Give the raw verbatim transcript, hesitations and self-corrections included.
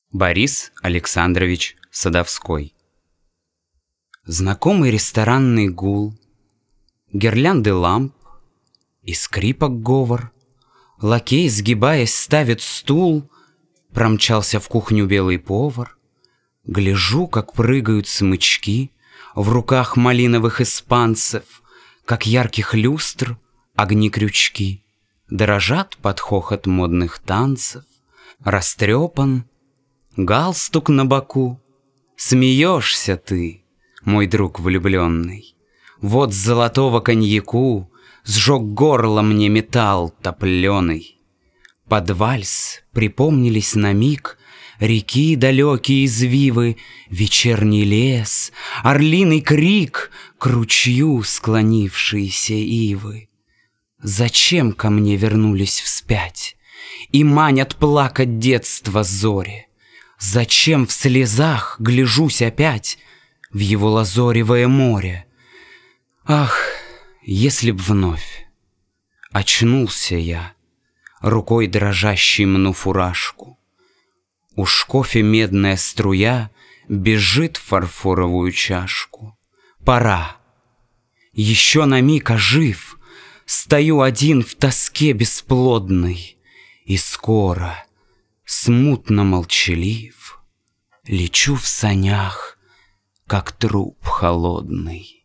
Борис Александрович Садовской. Знакомый ресторанный гул, гирлянды ламп и скрипок говор. Лакей, сгибаясь, ставит стул. Промчался в кухню белый повар. Гляжу, как прыгают смычки в руках малиновых испанцев, как ярких люстр огни-крючки дрожат под хохот модных танцев. Растрепан галстук на боку. Смеешься ты, мой друг влюбленный. Вот с золотого коньяку сжег горло мне металл топленый. Под вальс припомнились на миг реки далекие извивы, вечерний лес, орлиный крик, к ручью склонившиеся ивы. Зачем ко мне вернулись вспять и манят плакать детство зори? Зачем в слезах гляжусь опять в его лазоревое море? Ах, если б вновь очнулся я, рукой дрожащей мну фуражку. Уж кофе медная струя бежит в фарфоровую чашку. Пора, еще на миг ожив, стою один в тоске бесплодной, и скоро, смутно молчалив, лечу в санях, как труп холодный.